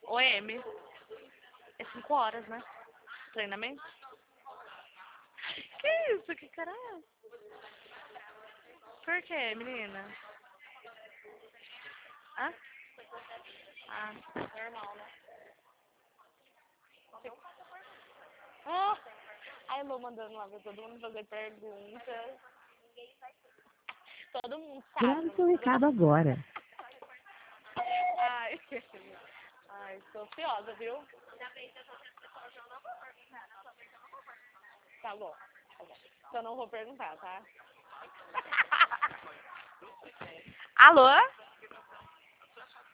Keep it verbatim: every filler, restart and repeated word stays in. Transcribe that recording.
O M. É cinco horas, né? Treinamento. Que isso? Que cara é essa? Por quê, menina? Hã? Ah, normal, né? Oh! Ai, Lu mandando lá pra todo mundo fazer perguntas. Todo mundo sabe. Grave seu recado agora. Ai, ai, tô ansiosa, viu? Tá bom, tá bom. Então não vou perguntar, tá? Alô?